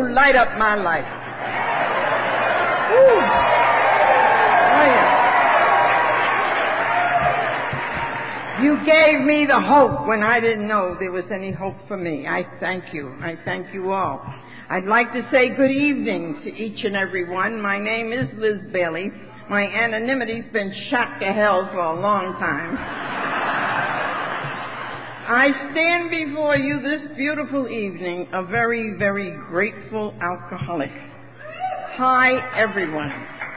you light up my life. Woo. Oh, yeah. You gave me the hope when I didn't know there was any hope for me. I thank you. I thank you all. I'd like to say good evening to each and every one. My name is Liz Bailey. My anonymity's been shot to hell for a long time. I stand before you this beautiful evening a very, very grateful alcoholic. Hi, everyone.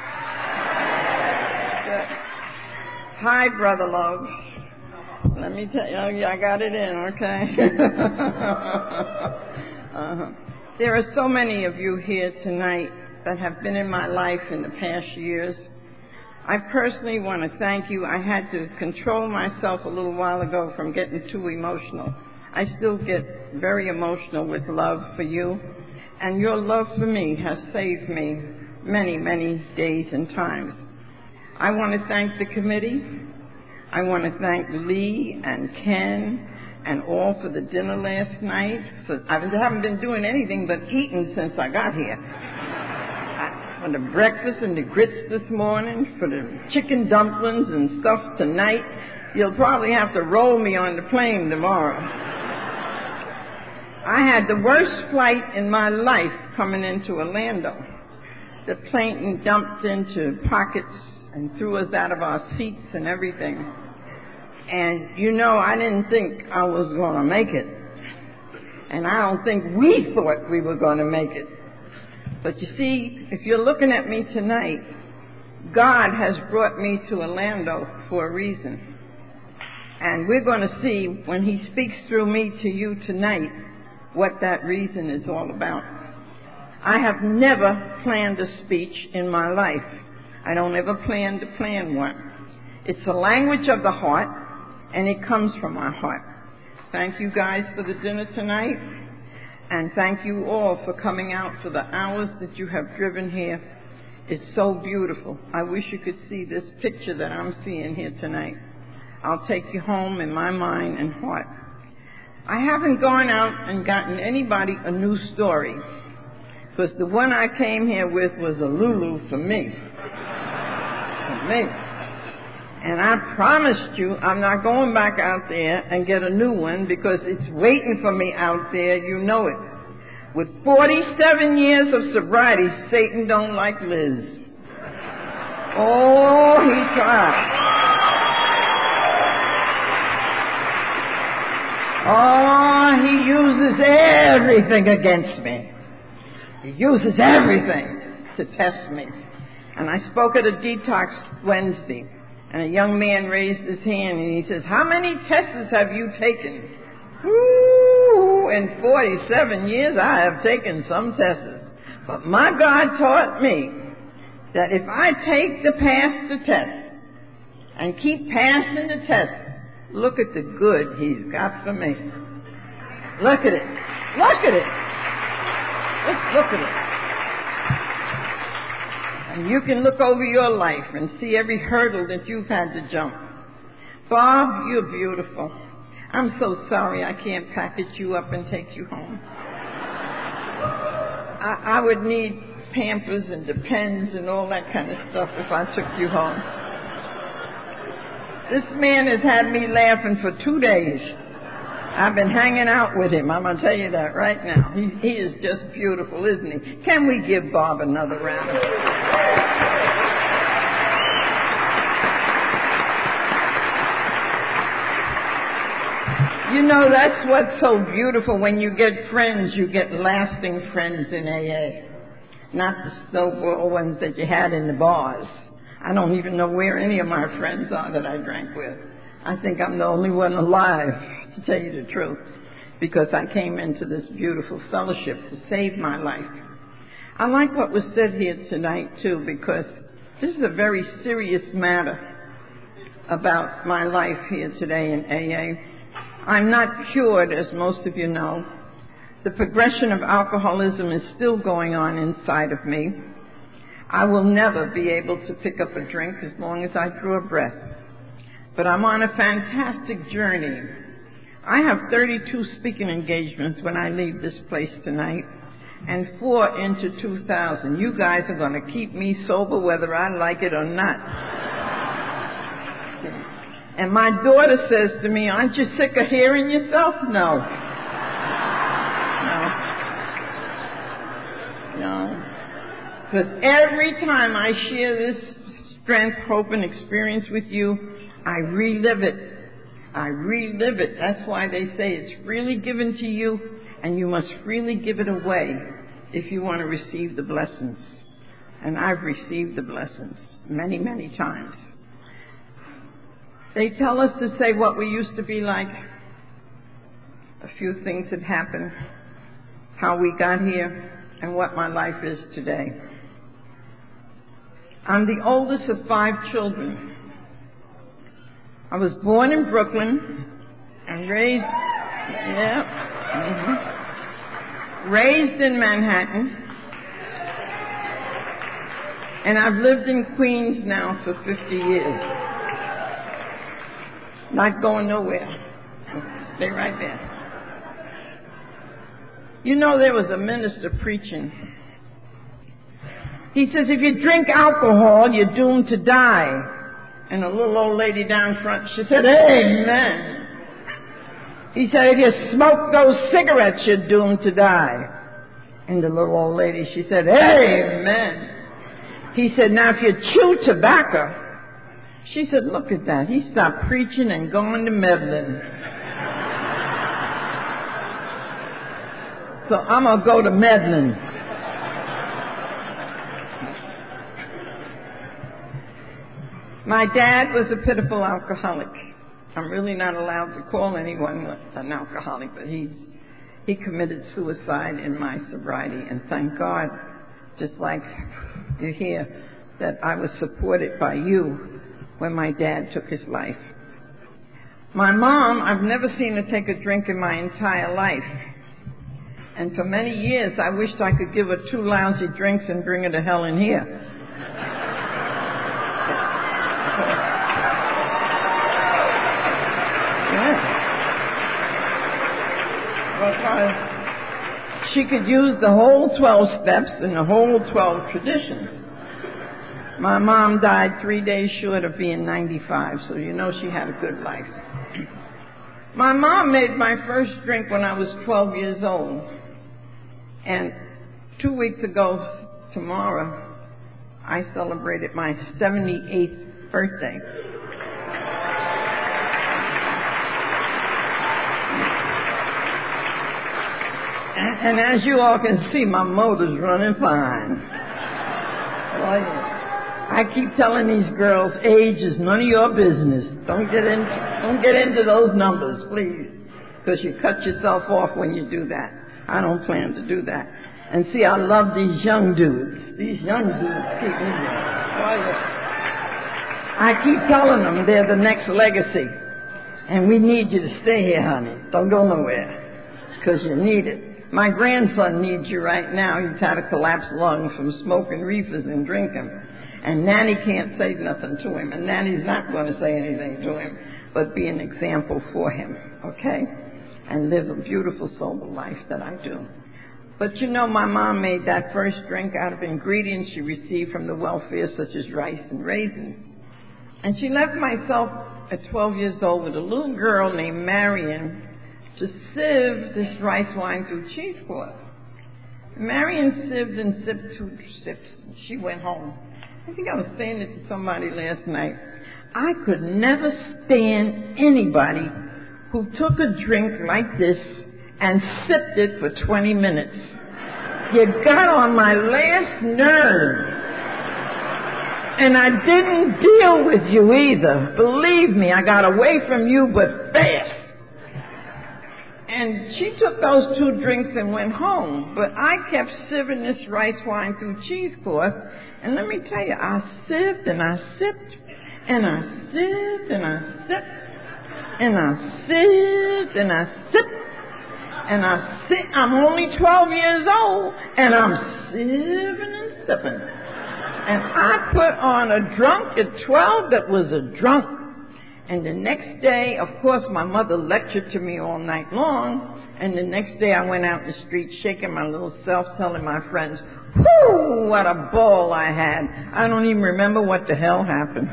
Hi, Brother Love. Let me tell you, I got it in, okay? There are so many of you here tonight that have been in my life in the past years. I personally want to thank you. I had to control myself a little while ago from getting too emotional. I still get very emotional with love for you, and your love for me has saved me many, many days and times. I want to thank the committee. I want to thank Lee and Ken and all for the dinner last night. I haven't been doing anything but eating since I got here. For the breakfast and the grits this morning, for the chicken dumplings and stuff tonight. You'll probably have to roll me on the plane tomorrow. I had the worst flight in my life coming into Orlando. The plane jumped into pockets and threw us out of our seats and everything. And, you know, I didn't think I was going to make it. And I don't think we thought we were going to make it. But you see, if you're looking at me tonight, God has brought me to Orlando for a reason. And we're going to see, when He speaks through me to you tonight, what that reason is all about. I have never planned a speech in my life. I don't ever plan to plan one. It's the language of the heart, and it comes from our heart. Thank you guys for the dinner tonight, and thank you all for coming out for the hours that you have driven here. It's so beautiful. I wish you could see this picture that I'm seeing here tonight. I'll take you home in my mind and heart. I haven't gone out and gotten anybody a new story, because the one I came here with was a Lulu for me. For me. And I promised you I'm not going back out there and get a new one, because it's waiting for me out there. You know it. With 47 years of sobriety, Satan don't like Liz. Oh, he tried. Oh, he uses everything against me. He uses everything to test me. And I spoke at a detox Wednesday. And a young man raised his hand and he says, "How many tests have you taken?" Ooh, in 47 years I have taken some tests. But my God taught me that if I take the pass the test and keep passing the test, look at the good He's got for me. Look at it. Look at it. Just look at it. And you can look over your life and see every hurdle that you've had to jump. Bob, you're beautiful. I'm so sorry I can't package you up and take you home. I would need Pampers and Depends and all that kind of stuff if I took you home. This man has had me laughing for 2 days. I've been hanging out with him. I'm going to tell you that right now. He is just beautiful, isn't he? Can we give Bob another round? You know, that's what's so beautiful. When you get friends, you get lasting friends in AA. Not the snowball ones that you had in the bars. I don't even know where any of my friends are that I drank with. I think I'm the only one alive, to tell you the truth, because I came into this beautiful fellowship to save my life. I like what was said here tonight, too, because this is a very serious matter about my life here today in AA. I'm not cured, as most of you know. The progression of alcoholism is still going on inside of me. I will never be able to pick up a drink as long as I draw a breath. But I'm on a fantastic journey. I have 32 speaking engagements when I leave this place tonight. and 4 into 2000. You guys are going to keep me sober whether I like it or not. And my daughter says to me, aren't you sick of hearing yourself? No. Because every time I share this strength, hope, and experience with you, I relive it. That's why they say it's freely given to you, and you must freely give it away if you want to receive the blessings. And I've received the blessings many, many times. They tell us to say what we used to be like, a few things that happened, how we got here, and what my life is today. I'm the oldest of 5 children. I was born in Brooklyn and raised in Manhattan. And I've lived in Queens now for 50 years. Not going nowhere. Stay right there. You know, there was a minister preaching. He says, if you drink alcohol, you're doomed to die. And a little old lady down front, she said, amen. He said, if you smoke those cigarettes, you're doomed to die. And the little old lady, she said, amen. He said, now if you chew tobacco, she said, look at that. He stopped preaching and going to meddling. So I'm going to go to meddling. My dad was a pitiful alcoholic. I'm really not allowed to call anyone an alcoholic, but he committed suicide in my sobriety. And thank God, just like you hear, that I was supported by you when my dad took his life. My mom, I've never seen her take a drink in my entire life. And for many years, I wished I could give her 2 lousy drinks and bring her to hell in here. Because she could use the whole 12 steps and the whole 12 traditions. My mom died 3 days short of being 95, so you know she had a good life. My mom made my first drink when I was 12 years old. And 2 weeks ago, tomorrow, I celebrated my 78th birthday. And as you all can see, my motor's running fine. Oh, yeah. I keep telling these girls, age is none of your business. Don't get into those numbers, please, because you cut yourself off when you do that. I don't plan to do that. And see, I love these young dudes. These young dudes keep me young. Oh, yeah. I keep telling them they're the next legacy. And we need you to stay here, honey. Don't go nowhere, because you need it. My grandson needs you right now. He's had a collapsed lung from smoking reefers and drinking. And Nanny can't say nothing to him. And Nanny's not going to say anything to him, but be an example for him, okay? And live a beautiful, sober life that I do. But you know, my mom made that first drink out of ingredients she received from the welfare, such as rice and raisins. And she left myself at 12 years old with a little girl named Marion to sieve this rice wine through cheesecloth. Marion sieved and sipped 2 sips, and she went home. I think I was saying it to somebody last night. I could never stand anybody who took a drink like this and sipped it for 20 minutes. You got on my last nerve. And I didn't deal with you either. Believe me, I got away from you, but fast. And she took those 2 drinks and went home. But I kept sieving this rice wine through cheesecloth. And let me tell you, I sipped and I sipped and I sipped and I sipped and I sipped and I sipped and I sipped. I'm only 12 years old and I'm sipping and sipping. And I put on a drunk at 12 that was a drunk. And the next day, of course, my mother lectured to me all night long. And the next day I went out in the street shaking my little self, telling my friends, whoo, what a ball I had. I don't even remember what the hell happened.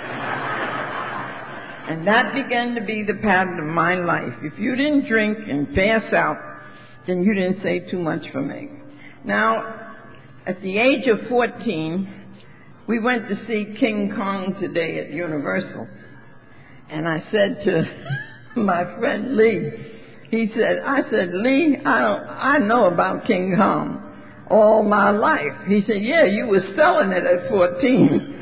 And that began to be the pattern of my life. If you didn't drink and pass out, then you didn't say too much for me. Now, at the age of 14, we went to see King Kong today at Universal. And I said to my friend Lee, I said, Lee, I know about King Kong all my life. He said, yeah, you were selling it at 14.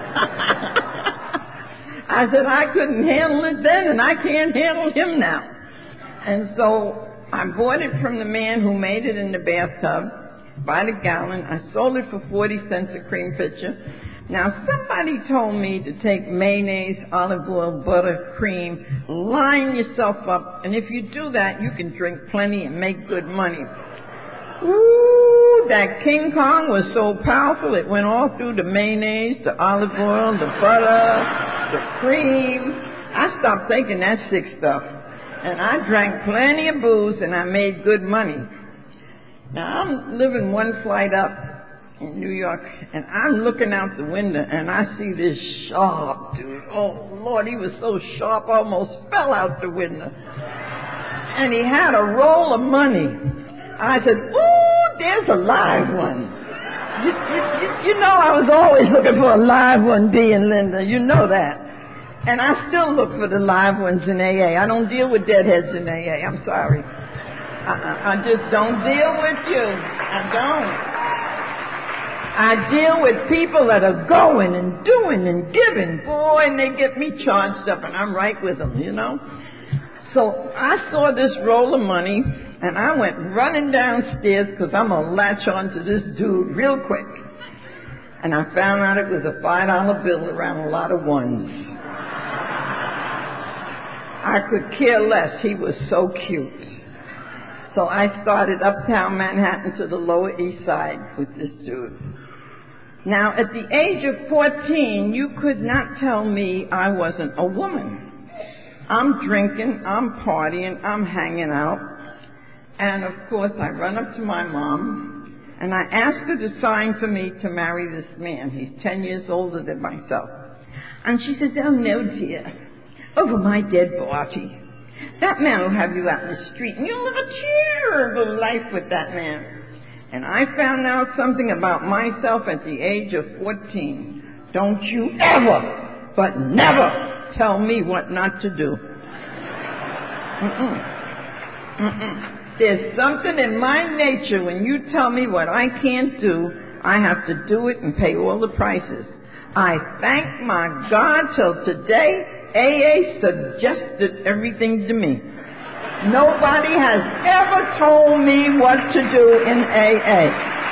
I said, I couldn't handle it then, and I can't handle him now. And so I bought it from the man who made it in the bathtub by the gallon. I sold it for 40 cents a cream pitcher. Now, somebody told me to take mayonnaise, olive oil, butter, cream, line yourself up, and if you do that, you can drink plenty and make good money. Ooh, that King Kong was so powerful, it went all through the mayonnaise, the olive oil, the butter, the cream. I stopped taking that sick stuff, and I drank plenty of booze, and I made good money. Now, I'm living one flight up in New York, and I'm looking out the window, and I see this sharp dude. Oh, Lord, he was so sharp, I almost fell out the window. And he had a roll of money. I said, ooh, there's a live one. You know I was always looking for a live one, Dee and Linda. You know that. And I still look for the live ones in AA. I don't deal with deadheads in AA. I'm sorry. I just don't deal with you. I don't. I deal with people that are going and doing and giving. Boy, and they get me charged up, and I'm right with them, you know. So I saw this roll of money, and I went running downstairs because I'm going to latch on to this dude real quick. And I found out it was a $5 bill around a lot of ones. I could care less. He was so cute. So I started uptown Manhattan to the Lower East Side with this dude. Now, at the age of 14, you could not tell me I wasn't a woman. I'm drinking, I'm partying, I'm hanging out. And, of course, I run up to my mom, and I ask her to sign for me to marry this man. He's 10 years older than myself. And she says, oh, no, dear, over my dead body. That man will have you out in the street, and you'll live a terrible life with that man. And I found out something about myself at the age of 14. Don't you ever, but never, tell me what not to do. There's something in my nature when you tell me what I can't do, I have to do it and pay all the prices. I thank my God till today, AA suggested everything to me. Nobody has ever told me what to do in AA.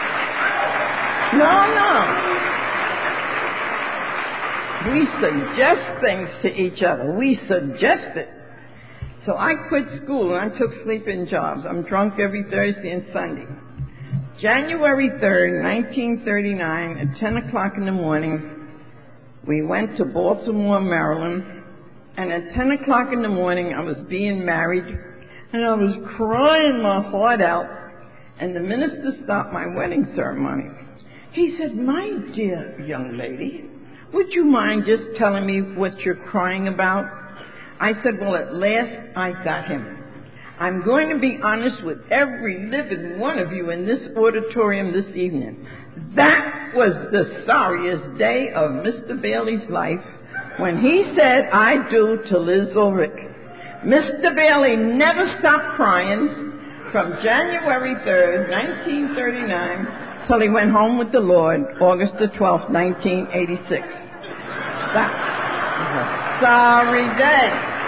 No. We suggest things to each other. We suggest it. So I quit school and I took sleep-in jobs. I'm drunk every Thursday and Sunday. January 3rd, 1939, at 10 o'clock in the morning, we went to Baltimore, Maryland. And at 10 o'clock in the morning, I was being married, and I was crying my heart out, and the minister stopped my wedding ceremony. He said, my dear young lady, would you mind just telling me what you're crying about? I said, well, at last I got him. I'm going to be honest with every living one of you in this auditorium this evening. That was the sorriest day of Mr. Bailey's life, when he said, I do to Liz Ulrich. Mr. Bailey never stopped crying from January 3rd, 1939, till he went home with the Lord, August the 12th, 1986. That was a sorry day.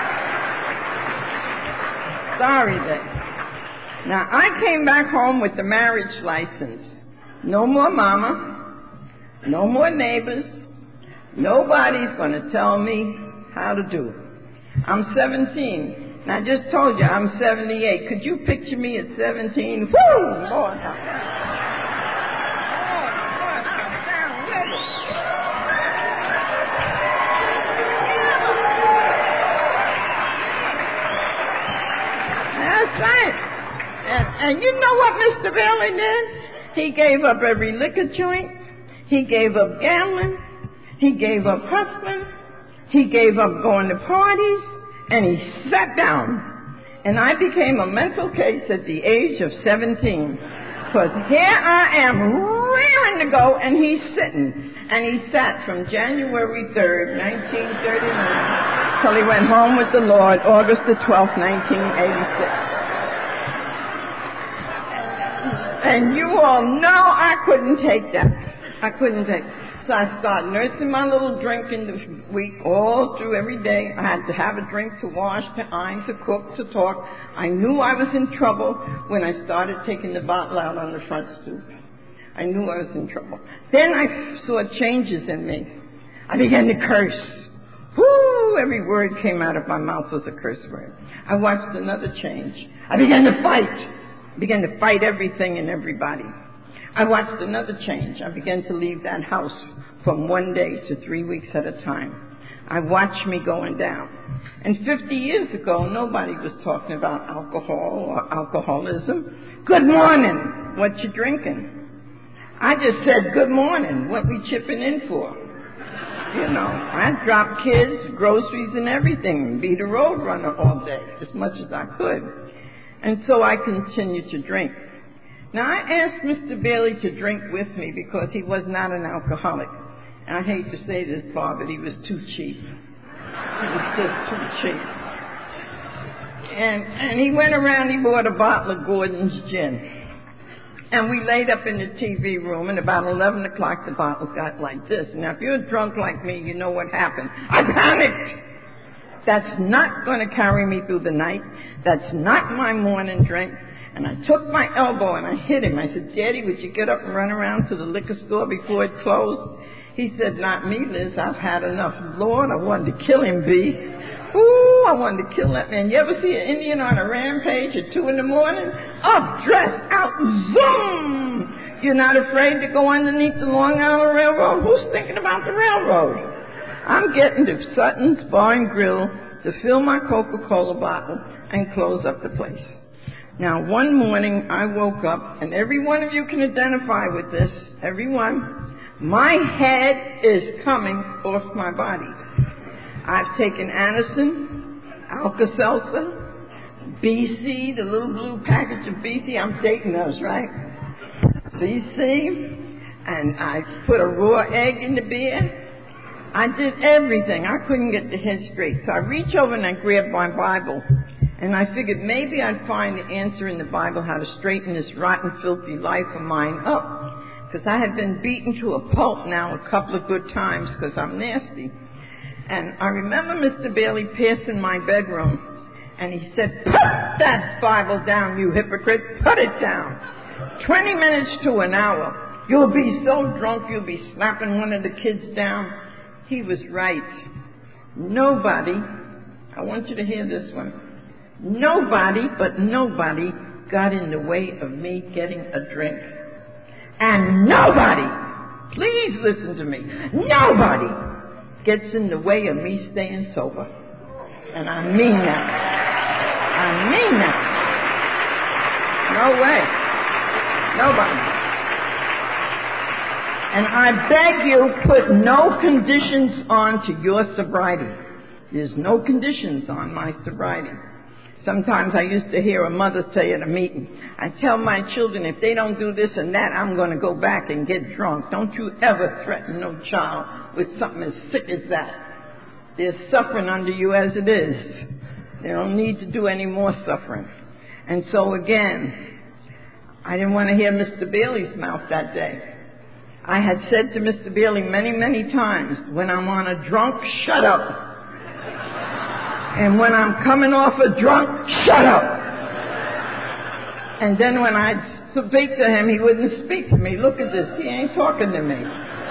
Sorry day. Now, I came back home with the marriage license. No more mama, no more neighbors. Nobody's going to tell me how to do it. I'm 17. And I just told you I'm 78. Could you picture me at 17? Woo! Lord, And you know what Mr. Bailey did? He gave up every liquor joint. He gave up gambling. He gave up hustling. He gave up going to parties. And he sat down. And I became a mental case at the age of 17. Because here I am, rearing to go, and he's sitting. And he sat from January 3rd, 1939, till he went home with the Lord, August the 12th, 1986. And you all know I couldn't take that. I couldn't take it. So I started nursing my little drink in the week, all through every day. I had to have a drink to wash, to iron, to cook, to talk. I knew I was in trouble when I started taking the bottle out on the front stoop. I knew I was in trouble. Then I saw changes in me. I began to curse. Whoo! Every word came out of my mouth was a curse word. I watched another change. I began to fight. I began to fight everything and everybody. I watched another change. I began to leave that house from 1 day to 3 weeks at a time. I watched me going down. And 50 years ago, nobody was talking about alcohol or alcoholism. Good morning. What you drinking? I just said, good morning. What we chipping in for? You know, I dropped kids, groceries, and everything. Be the road runner all day, as much as I could. And so I continued to drink. Now, I asked Mr. Bailey to drink with me because he was not an alcoholic. And I hate to say this, Bob, but he was too cheap. He was just too cheap. And he went around, he bought a bottle of Gordon's gin. And we laid up in the TV room, and about 11 o'clock, the bottle got like this. Now, if you're drunk like me, you know what happened. I panicked. That's not going to carry me through the night. That's not my morning drink. And I took my elbow and I hit him. I said, Daddy, would you get up and run around to the liquor store before it closed? He said, not me, Liz. I've had enough. Lord, I wanted to kill him, B. Ooh, I wanted to kill that man. You ever see an Indian on a rampage at 2 in the morning? Up, dressed, out, zoom! You're not afraid to go underneath the Long Island Railroad? Who's thinking about the railroad? I'm getting to Sutton's Bar and Grill to fill my Coca-Cola bottle and close up the place. Now, one morning I woke up, and every one of you can identify with this, everyone. My head is coming off my body. I've taken Anacin, Alka-Seltzer, BC, the little blue package of BC. I'm dating those, right? BC, and I put a raw egg in the beer. I did everything. I couldn't get the head straight. So I reached over and I grabbed my Bible. And I figured maybe I'd find the answer in the Bible how to straighten this rotten, filthy life of mine up. Because I had been beaten to a pulp now a couple of good times because I'm nasty. And I remember Mr. Bailey passing my bedroom. And he said, put that Bible down, you hypocrite. Put it down. 20 minutes to an hour. You'll be so drunk you'll be slapping one of the kids down. He was right. Nobody, I want you to hear this one. Nobody but nobody got in the way of me getting a drink. And nobody, please listen to me, nobody gets in the way of me staying sober. And I mean that. I mean that. No way. Nobody. And I beg you, put no conditions on to your sobriety. There's no conditions on my sobriety. Sometimes I used to hear a mother say at a meeting, I tell my children, if they don't do this and that, I'm going to go back and get drunk. Don't you ever threaten no child with something as sick as that. They're suffering under you as it is. They don't need to do any more suffering. And so again, I didn't want to hear Mr. Bailey's mouth that day. I had said to Mr. Bailey many, many times, when I'm on a drunk, shut up. And when I'm coming off a drunk, shut up. And then when I'd speak to him, he wouldn't speak to me. Look at this. He ain't talking to me.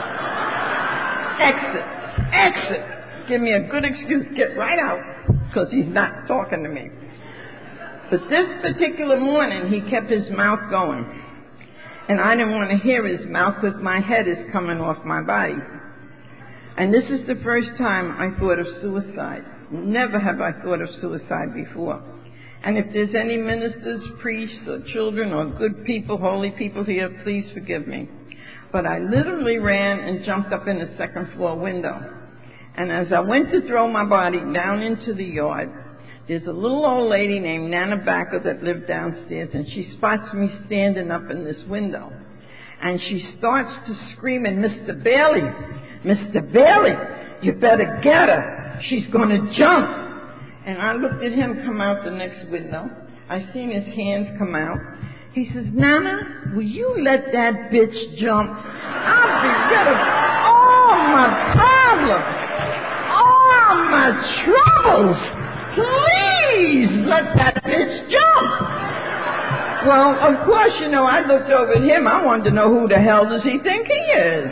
Exit. Exit. Give me a good excuse. Get right out. Because he's not talking to me. But this particular morning, he kept his mouth going. And I didn't want to hear his mouth because my head is coming off my body. And this is the first time I thought of suicide. Never have I thought of suicide before. And if there's any ministers, priests, or children, or good people, holy people here, please forgive me. But I literally ran and jumped up in the second floor window. And as I went to throw my body down into the yard, there's a little old lady named Nana Backer that lived downstairs, and she spots me standing up in this window. And she starts to scream, and Mr. Bailey, you better get her. She's going to jump. And I looked at him come out the next window. I seen his hands come out. He says, Nana, will you let that bitch jump? I'll be rid of all my problems, all my troubles. Please let that bitch jump. Well, of course, I looked over at him. I wanted to know who the hell does he think he is.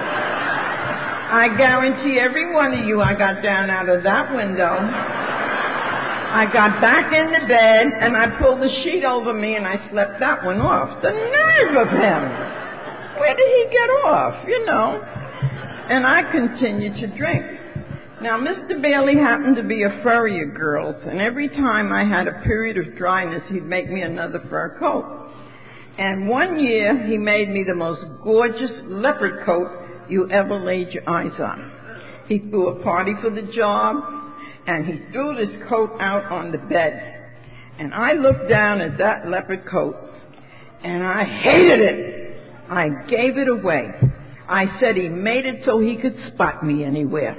I guarantee every one of you I got down out of that window. I got back in the bed, and I pulled the sheet over me, and I slept that one off. The nerve of him! Where did he get off, And I continued to drink. Now, Mr. Bailey happened to be a furrier, girls, and every time I had a period of dryness, he'd make me another fur coat. And one year, he made me the most gorgeous leopard coat you ever laid your eyes on. He threw a party for the job, and he threw this coat out on the bed. And I looked down at that leopard coat, and I hated it. I gave it away. I said he made it so he could spot me anywhere.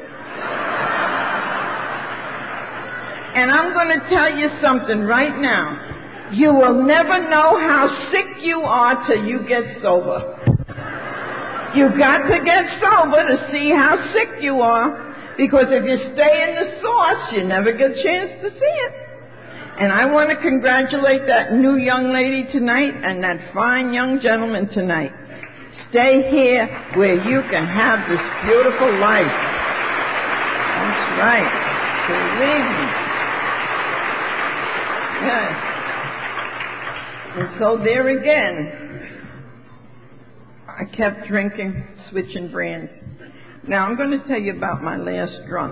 And I'm going to tell you something right now. You will never know how sick you are till you get sober. You got to get sober to see how sick you are. Because if you stay in the source, you never get a chance to see it. And I want to congratulate that new young lady tonight and that fine young gentleman tonight. Stay here where you can have this beautiful life. That's right. Believe me. Yes. And so there again, I kept drinking, switching brands. Now, I'm going to tell you about my last drunk.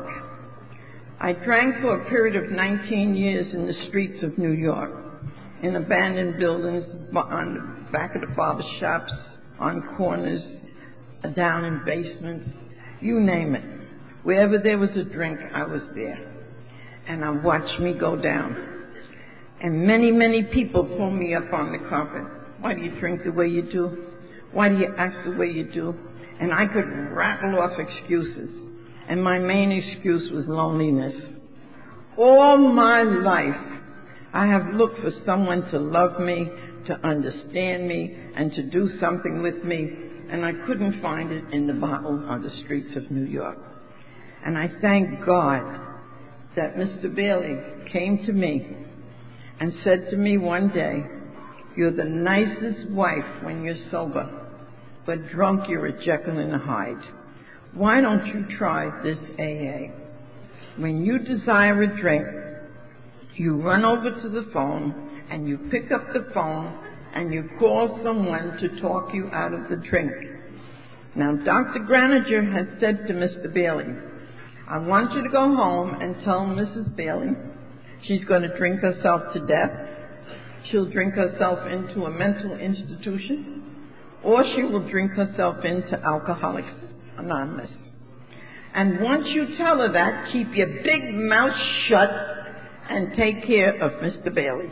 I drank for a period of 19 years in the streets of New York, in abandoned buildings, on the back of the barber shops, on corners, down in basements, you name it. Wherever there was a drink, I was there. And I watched me go down. And many, many people pull me up on the carpet. Why do you drink the way you do? Why do you act the way you do? And I could rattle off excuses. And my main excuse was loneliness. All my life, I have looked for someone to love me, to understand me, and to do something with me. And I couldn't find it in the bottle on the streets of New York. And I thank God that Mr. Bailey came to me and said to me one day, you're the nicest wife when you're sober, but drunk you're a Jekyll and a Hyde. Why don't you try this AA? When you desire a drink, you run over to the phone and you pick up the phone and you call someone to talk you out of the drink. Now, Dr. Graninger has said to Mr. Bailey, I want you to go home and tell Mrs. Bailey she's going to drink herself to death. She'll drink herself into a mental institution, or she will drink herself into Alcoholics Anonymous. And once you tell her that, keep your big mouth shut and take care of Mr. Bailey.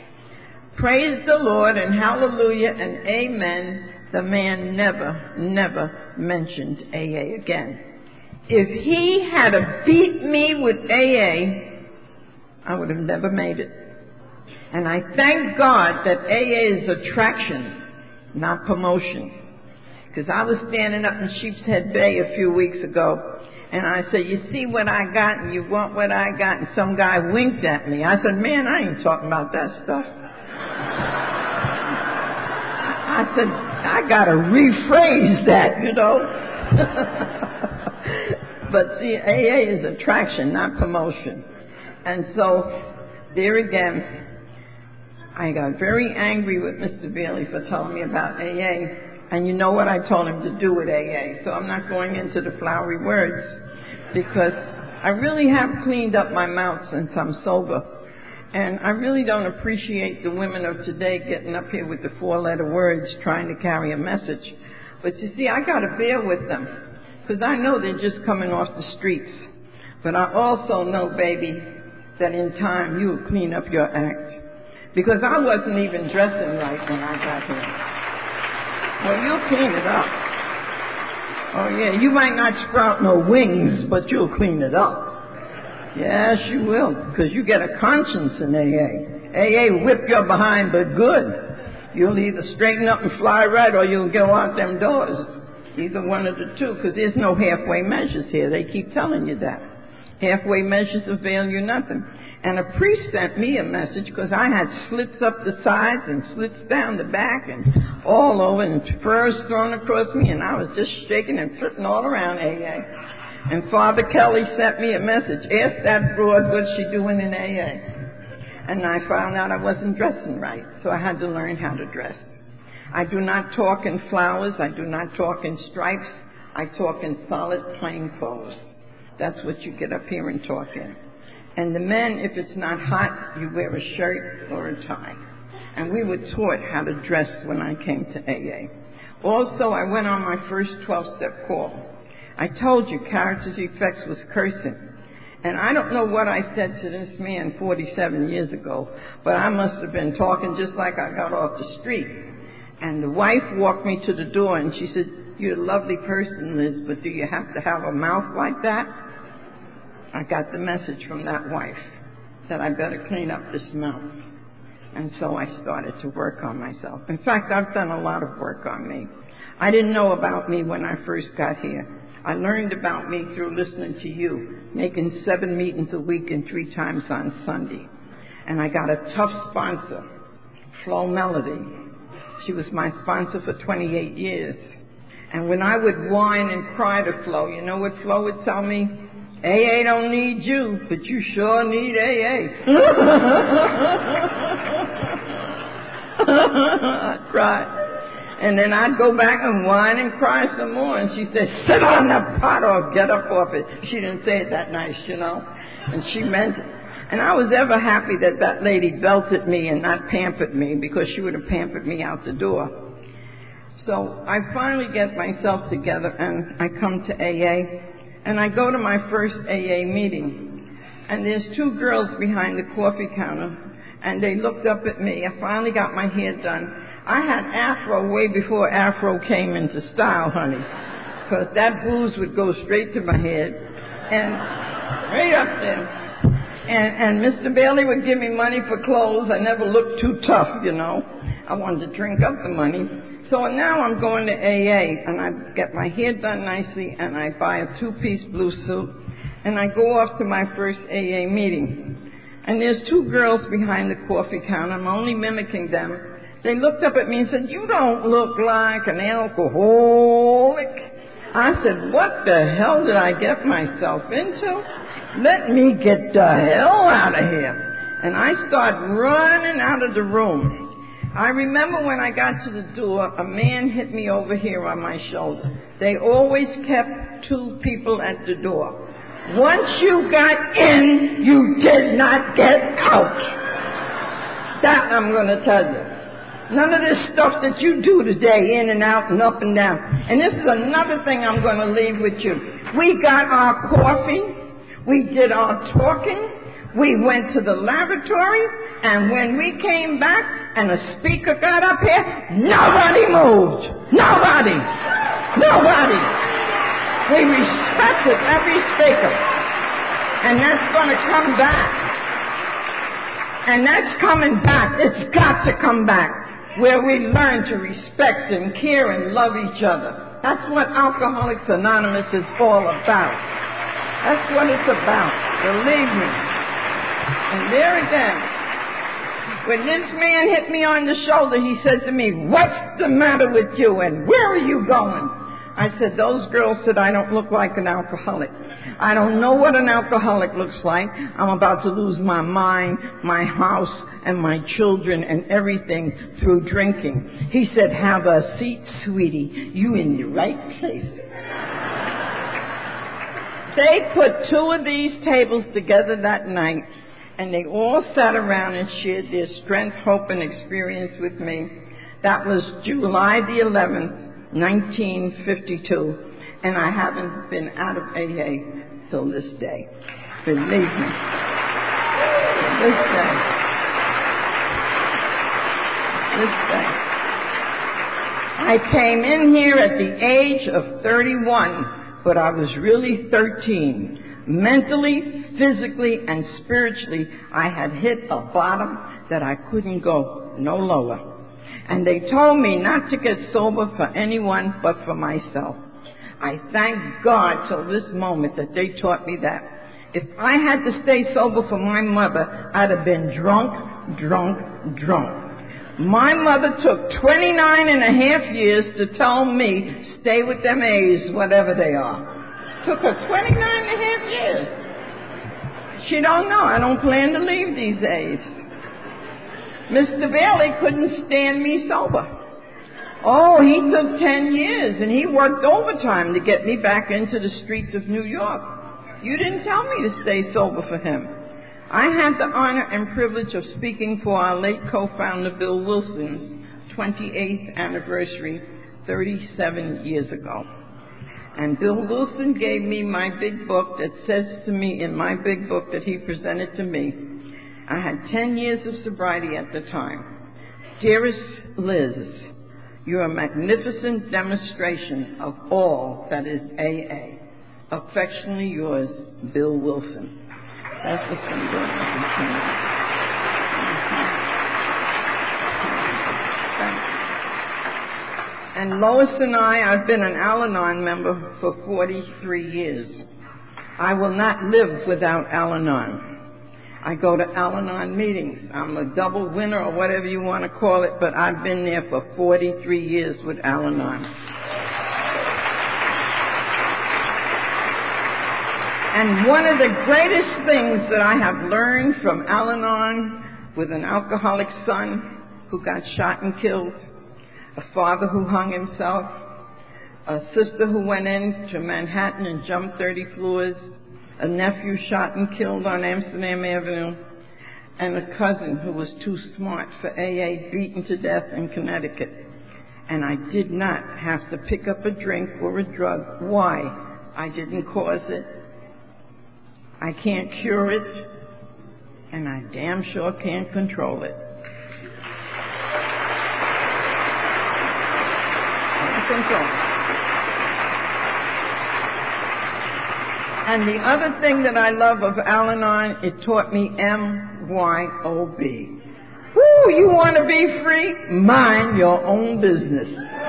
Praise the Lord and hallelujah and amen. The man never mentioned AA again. If he had beat me with AA, I would have never made it. And I thank God that AA is attraction, not promotion. Because I was standing up in Sheepshead Bay a few weeks ago, and I said, you see what I got and you want what I got? And some guy winked at me. I said, man, I ain't talking about that stuff. I said, I got to rephrase that, But see, AA is attraction, not promotion. And so, there again, I got very angry with Mr. Bailey for telling me about AA. And you know what I told him to do with AA. So I'm not going into the flowery words, because I really have cleaned up my mouth since I'm sober. And I really don't appreciate the women of today getting up here with the four-letter words trying to carry a message. But you see, I got to bear with them because I know they're just coming off the streets. But I also know, baby, that in time you'll clean up your act. Because I wasn't even dressing right when I got here. Well, you'll clean it up. Oh, yeah, you might not sprout no wings, but you'll clean it up. Yes, you will, because you get a conscience in AA. AA whip your behind, but good. You'll either straighten up and fly right, or you'll go out them doors. Either one of the two, because there's no halfway measures here. They keep telling you that. Halfway measures avail you nothing. And a priest sent me a message because I had slits up the sides and slits down the back and all over and furs thrown across me, and I was just shaking and flipping all around AA. And Father Kelly sent me a message. Ask that broad what's she doing in AA. And I found out I wasn't dressing right, so I had to learn how to dress. I do not talk in flowers. I do not talk in stripes. I talk in solid, plain clothes. That's what you get up here and talk in. And the men, if it's not hot, you wear a shirt or a tie. And we were taught how to dress when I came to AA. Also, I went on my first 12-step call. I told you Character Defects was cursing. And I don't know what I said to this man 47 years ago, but I must have been talking just like I got off the street. And the wife walked me to the door and she said, "You're a lovely person, Liz, but do you have to have a mouth like that?" I got the message from that wife that I better clean up this mouth. And so I started to work on myself. In fact, I've done a lot of work on me. I didn't know about me when I first got here. I learned about me through listening to you, making 7 meetings a week and 3 times on Sunday. And I got a tough sponsor, Flo Melody. She was my sponsor for 28 years. And when I would whine and cry to Flo, you know what Flo would tell me? AA don't need you, but you sure need AA. I'd cry. And then I'd go back and whine and cry some more. And she said, "Sit on the pot or get up off it." She didn't say it that nice, you know. And she meant it. And I was ever happy that that lady belted me and not pampered me, because she would have pampered me out the door. So I finally get myself together and I come to AA. And I go to my first AA meeting, and there's 2 girls behind the coffee counter, and they looked up at me. I finally got my hair done. I had afro way before afro came into style, honey, because that booze would go straight to my head, and right up there. And Mr. Bailey would give me money for clothes. I never looked too tough, you know. I wanted to drink up the money. So now I'm going to AA, and I get my hair done nicely, and I buy a 2-piece blue suit, and I go off to my first AA meeting. And there's 2 girls behind the coffee counter. I'm only mimicking them. They looked up at me and said, "You don't look like an alcoholic." I said, "What the hell did I get myself into? Let me get the hell out of here." And I start running out of the room. I remember when I got to the door, a man hit me over here on my shoulder. They always kept 2 people at the door. Once you got in, you did not get out. That I'm going to tell you. None of this stuff that you do today, in and out and up and down. And this is another thing I'm going to leave with you. We got our coffee. We did our talking. We went to the lavatory. And when we came back and a speaker got up here, nobody moved. Nobody. Nobody. We respected every speaker. And that's going to come back. And that's coming back. It's got to come back. Where we learn to respect and care and love each other. That's what Alcoholics Anonymous is all about. That's what it's about. Believe me. And there again, when this man hit me on the shoulder, he said to me, "What's the matter with you and where are you going?" I said, "Those girls said I don't look like an alcoholic. I don't know what an alcoholic looks like. I'm about to lose my mind, my house, and my children and everything through drinking." He said, "Have a seat, sweetie. You in the right place." They put 2 of these tables together that night, and they all sat around and shared their strength, hope, and experience with me. That was July the 11th, 1952, and I haven't been out of AA till this day. Believe me. This day. I came in here at the age of 31, but I was really 13. Mentally, physically, and spiritually, I had hit a bottom that I couldn't go no lower. And they told me not to get sober for anyone but for myself. I thank God till this moment that they taught me that. If I had to stay sober for my mother, I'd have been drunk. My mother took 29 and a half years to tell me, stay with them A's, whatever they are. Took her 29 and a half years. She don't know. I don't plan to leave these A's. Mr. Bailey couldn't stand me sober. Oh, he took 10 years, and he worked overtime to get me back into the streets of New York. You didn't tell me to stay sober for him. I had the honor and privilege of speaking for our late co-founder Bill Wilson's 28th anniversary 37 years ago. And Bill Wilson gave me my big book that says to me in my big book that he presented to me, I had 10 years of sobriety at the time. Dearest Liz, you're a magnificent demonstration of all that is AA. Affectionately yours, Bill Wilson. That's what's been going on. And Lois and I've been an Al-Anon member for 43 years. I will not live without Al-Anon. I go to Al-Anon meetings. I'm a double winner or whatever you want to call it, but I've been there for 43 years with Al-Anon. And one of the greatest things that I have learned from Al-Anon with an alcoholic son who got shot and killed, a father who hung himself, a sister who went into Manhattan and jumped 30 floors, a nephew shot and killed on Amsterdam Avenue, and a cousin who was too smart for AA beaten to death in Connecticut. And I did not have to pick up a drink or a drug. Why? I didn't cause it. I can't cure it. And I damn sure can't control it. Can't control it. And the other thing that I love of Al-Anon, it taught me MYOB. Woo, you want to be free? Mind your own business.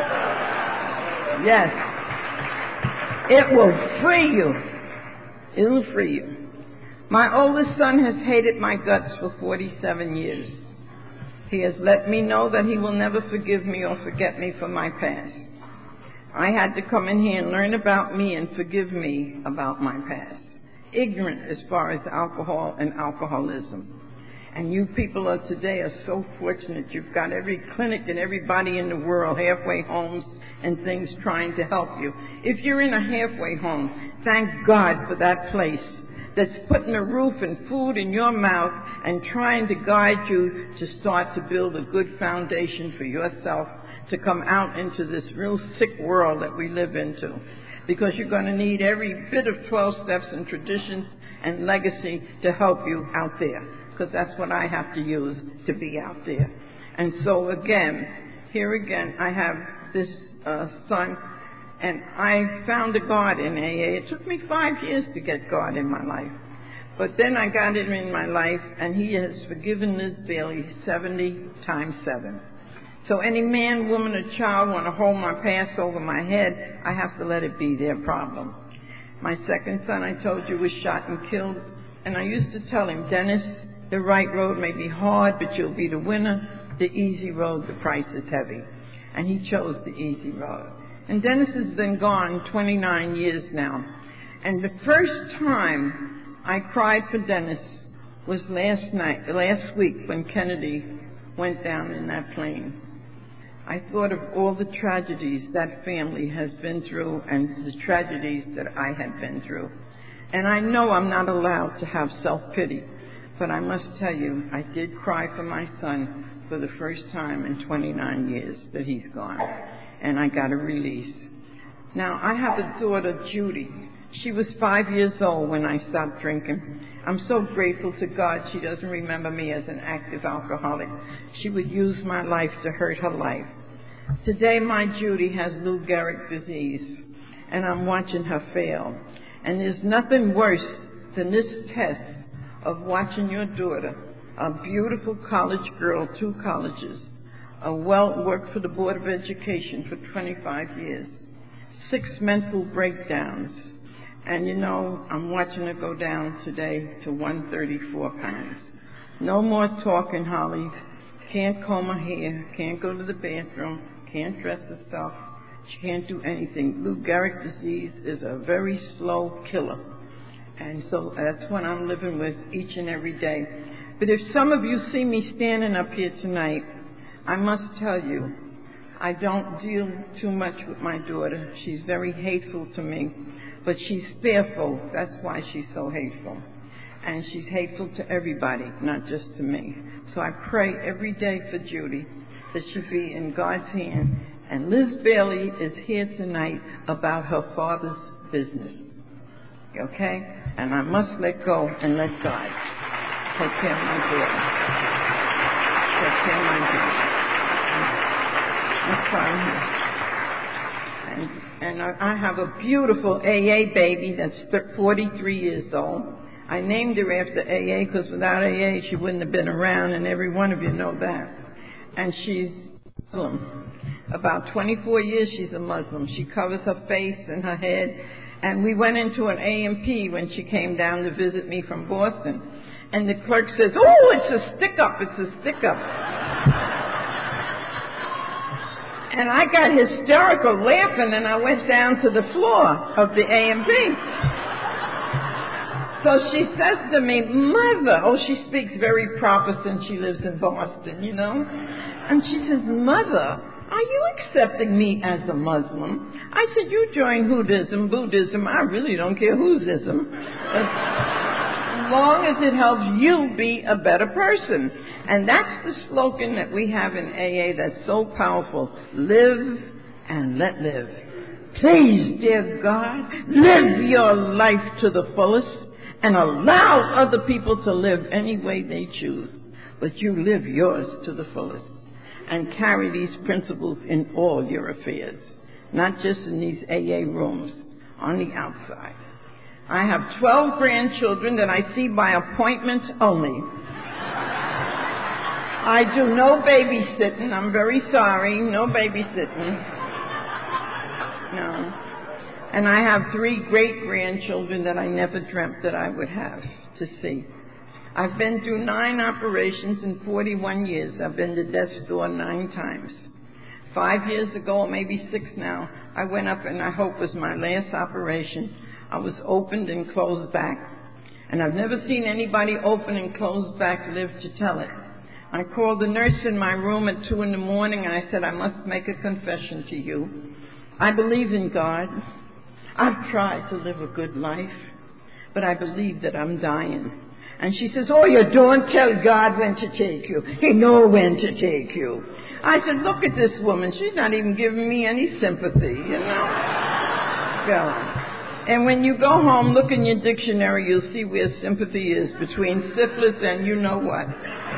Yes. It will free you. It will free you. My oldest son has hated my guts for 47 years. He has let me know that he will never forgive me or forget me for my past. I had to come in here and learn about me and forgive me about my past. Ignorant as far as alcohol and alcoholism. And you people of today are so fortunate. You've got every clinic and everybody in the world, halfway homes and things trying to help you. If you're in a halfway home, thank God for that place that's putting a roof and food in your mouth and trying to guide you to start to build a good foundation for yourself to come out into this real sick world that we live into. Because you're going to need every bit of 12 steps and traditions and legacy to help you out there. Because that's what I have to use to be out there. And so again, here again, I have this son, and I found a God in AA. It took me 5 years to get God in my life. But then I got him in my life, and he has forgiven Liz Bailey 70 times 7. So any man, woman, or child want to hold my past over my head, I have to let it be their problem. My second son, I told you, was shot and killed. And I used to tell him, Dennis, the right road may be hard, but you'll be the winner. The easy road, the price is heavy. And he chose the easy road. And Dennis has been gone 29 years now. And the first time I cried for Dennis was last week when Kennedy went down in that plane. I thought of all the tragedies that family has been through and the tragedies that I had been through. And I know I'm not allowed to have self-pity, But I must tell you, I did cry for my son for the first time in 29 years that he's gone. And I got a release. Now, I have a daughter, Judy. She was 5 years old when I stopped drinking. I'm so grateful to God she doesn't remember me as an active alcoholic. She would use my life to hurt her life. Today, my Judy has Lou Gehrig disease, and I'm watching her fail. And there's nothing worse than this test of watching your daughter, a beautiful college girl, 2 colleges, worked for the Board of Education for 25 years, 6 mental breakdowns. And you know, I'm watching her go down today to 134 pounds. No more talking, Holly. Can't comb her hair, can't go to the bathroom, can't dress herself. She can't do anything. Lou Gehrig disease is a very slow killer. And so that's what I'm living with each and every day. But if some of you see me standing up here tonight, I must tell you, I don't deal too much with my daughter. She's very hateful to me. But she's fearful. That's why she's so hateful. And she's hateful to everybody, not just to me. So I pray every day for Judy that she be in God's hand. And Liz Bailey is here tonight about her father's business. Okay? And I must let go and let God take care of my daughter. Take care of my daughter. That's why I'm here. And I have a beautiful AA baby that's 43 years old. I named her after AA because without AA she wouldn't have been around, and every one of you know that. And she's Muslim. About 24 years she's a Muslim. She covers her face and her head. And we went into an A&P when she came down to visit me from Boston. And the clerk says, "Oh, it's a stick-up, it's a stick-up." And I got hysterical laughing, and I went down to the floor of the A&P. So she says to me, "Mother," oh, she speaks very proper since she lives in Boston, you know. And she says, "Mother, are you accepting me as a Muslim?" I said, "You join Buddhism, I really don't care whose ism. As long as it helps you be a better person." And that's the slogan that we have in AA that's so powerful. Live and let live. Please, dear God, live your life to the fullest and allow other people to live any way they choose. But you live yours to the fullest and carry these principles in all your affairs, not just in these AA rooms, on the outside. I have 12 grandchildren that I see by appointment only. I do no babysitting. I'm very sorry. No babysitting. No. And I have 3 great-grandchildren that I never dreamt that I would have to see. I've been through 9 operations in 41 years. I've been to death's door 9 times. 5 years ago, or maybe 6 now, I went up and I hope was my last operation. I was opened and closed back. And I've never seen anybody open and closed back live to tell it. I called the nurse in my room at 2 in the morning and I said, "I must make a confession to you. I believe in God. I've tried to live a good life, but I believe that I'm dying." And she says, "Oh, you don't tell God when to take you. He knows when to take you." I said, "Look at this woman. She's not even giving me any sympathy, you know." God. And when you go home, look in your dictionary, you'll see where sympathy is between syphilis and you know what.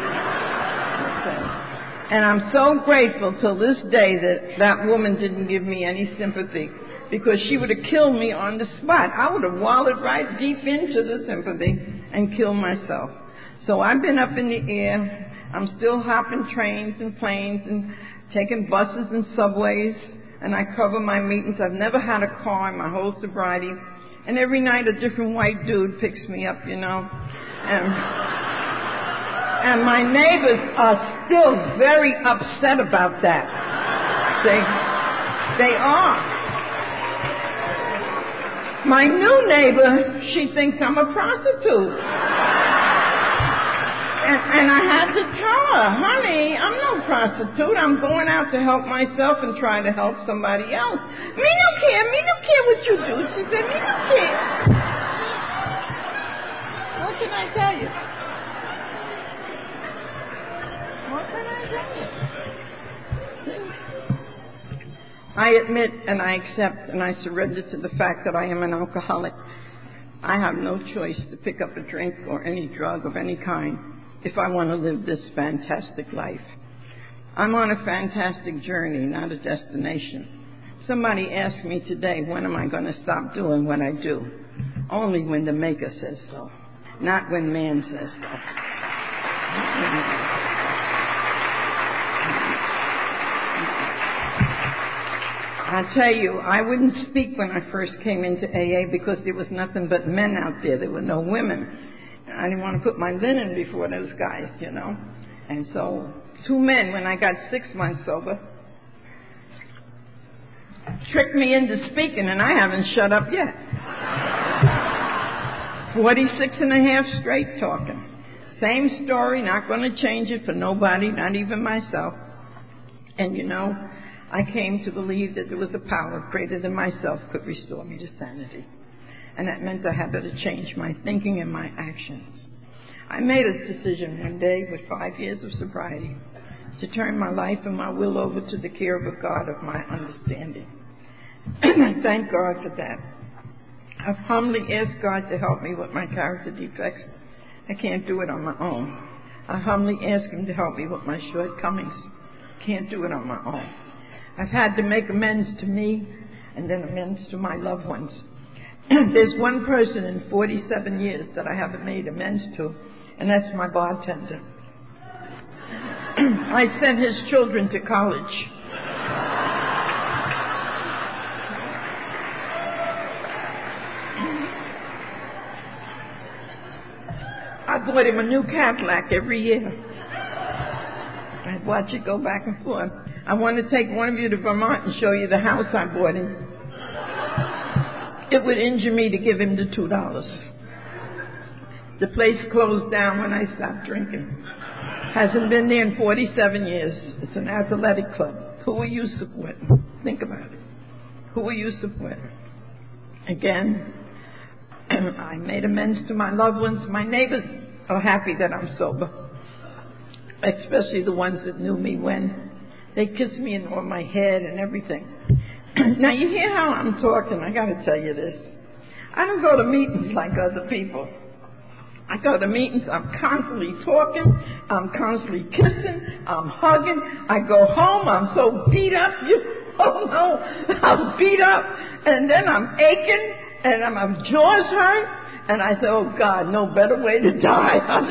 And I'm so grateful till this day that that woman didn't give me any sympathy, because she would have killed me on the spot. I would have wallowed right deep into the sympathy and killed myself. So I've been up in the air. I'm still hopping trains and planes and taking buses and subways, and I cover my meetings. I've never had a car in my whole sobriety. And every night a different white dude picks me up, you know. And my neighbors are still very upset about that. They are. My new neighbor, she thinks I'm a prostitute. And I had to tell her, "Honey, I'm no prostitute. I'm going out to help myself and try to help somebody else." "Me don't care what you do." She said, "Me don't care." What can I tell you? I admit and I accept and I surrender to the fact that I am an alcoholic. I have no choice to pick up a drink or any drug of any kind if I want to live this fantastic life. I'm on a fantastic journey, not a destination. Somebody asked me today, when am I going to stop doing what I do? Only when the Maker says so, not when man says so. I tell you, I wouldn't speak when I first came into AA because there was nothing but men out there. There were no women. I didn't want to put my linen before those guys, you know. And so 2 men, when I got 6 months sober, tricked me into speaking, and I haven't shut up yet. 46 and a half straight talking. Same story, not going to change it for nobody, not even myself. And you know, I came to believe that there was a power greater than myself could restore me to sanity. And that meant I had to change my thinking and my actions. I made a decision one day with 5 years of sobriety to turn my life and my will over to the care of a God of my understanding. And I thank God for that. I've humbly asked God to help me with my character defects. I can't do it on my own. I humbly ask Him to help me with my shortcomings. Can't do it on my own. I've had to make amends to me and then amends to my loved ones. There's one person in 47 years that I haven't made amends to, and that's my bartender. I sent his children to college. I bought him a new Cadillac every year. I'd watch it go back and forth. I want to take one of you to Vermont and show you the house I bought him. It would injure me to give him the $2. The place closed down when I stopped drinking. Hasn't been there in 47 years. It's an athletic club. Who are you supporting? Think about it. Who are you supporting? Again, I made amends to my loved ones. My neighbors are happy that I'm sober, especially the ones that knew me when. They kiss me on my head and everything. Now, you hear how I'm talking. I got to tell you this. I don't go to meetings like other people. I go to meetings, I'm constantly talking, I'm constantly kissing, I'm hugging. I go home, I'm so beat up, you don't know, I'm beat up, and then I'm aching, and my jaw's hurt, and I say, oh God, no better way to die.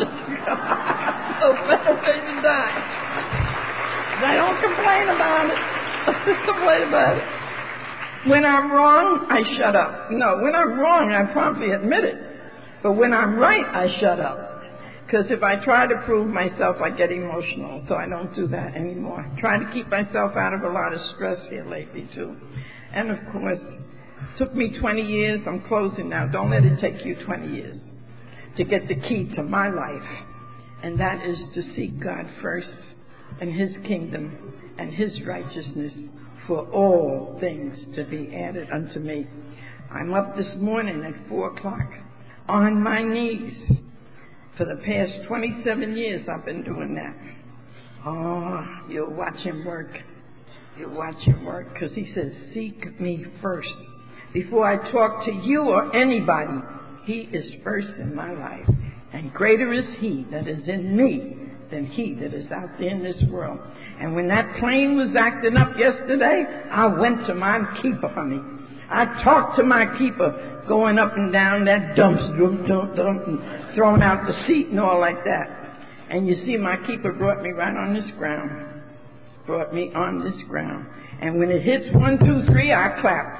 No better way to die. And I don't complain about it. I don't complain about it. When I'm wrong, I shut up. No, when I'm wrong, I promptly admit it. But when I'm right, I shut up. Because if I try to prove myself, I get emotional. So I don't do that anymore. Trying to keep myself out of a lot of stress here lately, too. And, of course, it took me 20 years. I'm closing now. Don't let it take you 20 years to get the key to my life. And that is to seek God first and His kingdom and His righteousness for all things to be added unto me. I'm up this morning at 4 o'clock on my knees. For the past 27 years I've been doing that. Oh, you'll watch Him work. You'll watch Him work, because He says, seek me first. Before I talk to you or anybody, He is first in my life. And greater is He that is in me than he that is out there in this world. And when that plane was acting up yesterday, I went to my keeper, honey. I talked to my keeper, going up and down that dump, and throwing out the seat and all like that. And you see, my keeper brought me right on this ground. Brought me on this ground. And when it hits 1, 2, 3, I clap.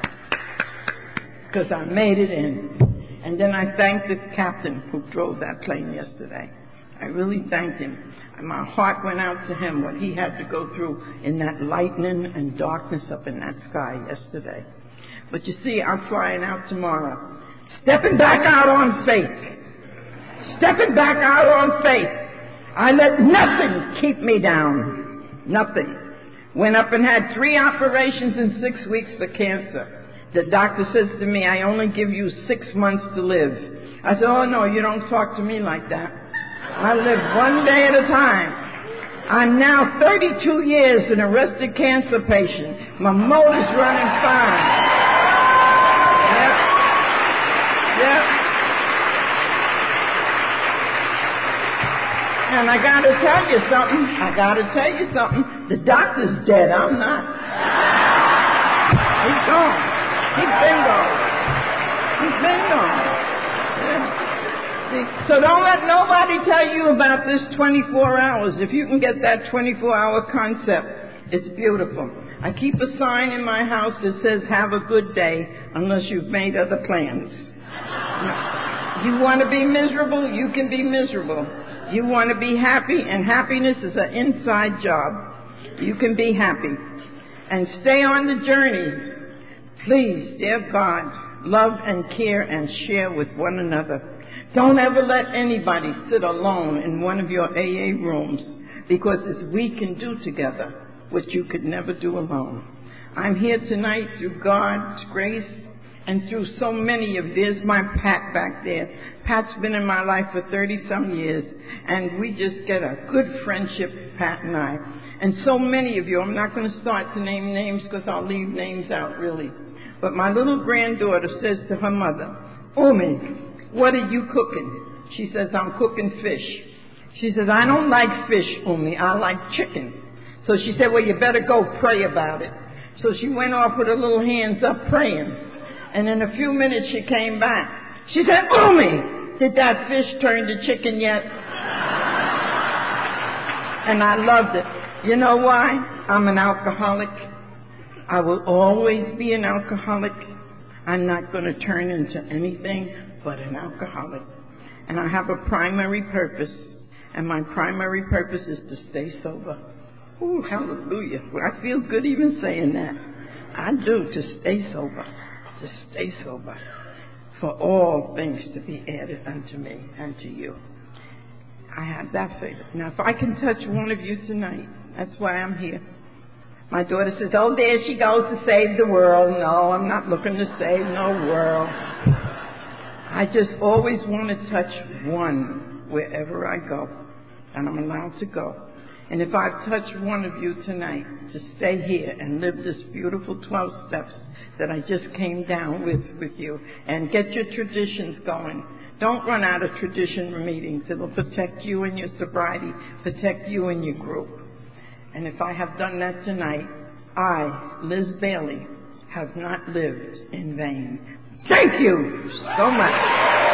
Because I made it in. And then I thanked the captain who drove that plane yesterday. I really thanked him. And my heart went out to him, what he had to go through in that lightning and darkness up in that sky yesterday. But you see, I'm flying out tomorrow. Stepping back out on faith. Stepping back out on faith. I let nothing keep me down. Nothing. Went up and had 3 operations in 6 weeks for cancer. The doctor says to me, I only give you 6 months to live. I said, oh no, you don't talk to me like that. I live one day at a time. I'm now 32 years an arrested cancer patient. My motor's running fine. Yep. And I gotta tell you something. The doctor's dead, I'm not. He's gone. He's been gone. Yeah. See, so don't let nobody tell you about this 24 hours. If you can get that 24-hour concept, it's beautiful. I keep a sign in my house that says, have a good day, unless you've made other plans. You want to be miserable, you can be miserable. You want to be happy, and happiness is an inside job. You can be happy. And stay on the journey. Please, dear God, love and care and share with one another. Don't ever let anybody sit alone in one of your AA rooms, because it's we can do together what you could never do alone. I'm here tonight through God's grace and through so many of you. There's my Pat back there. Pat's been in my life for 30-some years, and we just get a good friendship, Pat and I. And so many of you, I'm not going to start to name names because I'll leave names out, really. But my little granddaughter says to her mother, Umi, what are you cooking? She says, I'm cooking fish. She says, I don't like fish, Umi. I like chicken. So she said, well, you better go pray about it. So she went off with her little hands up praying. And in a few minutes she came back. She said, Umi, did that fish turn to chicken yet? And I loved it. You know why? I'm an alcoholic. I will always be an alcoholic. I'm not going to turn into anything but an alcoholic. And I have a primary purpose. And my primary purpose is to stay sober. Ooh, hallelujah. Well, I feel good even saying that. I do, to stay sober. To stay sober. For all things to be added unto me and to you. I have that faith. Now, if I can touch one of you tonight, that's why I'm here. My daughter says, oh, there she goes to save the world. No, I'm not looking to save no world. I just always want to touch one wherever I go. And I'm allowed to go. And if I've touched one of you tonight to stay here and live this beautiful 12 steps that I just came down with you, and get your traditions going. Don't run out of tradition meetings. It'll protect you and your sobriety, protect you and your group. And if I have done that tonight, I, Liz Bailey, have not lived in vain. Thank you so much.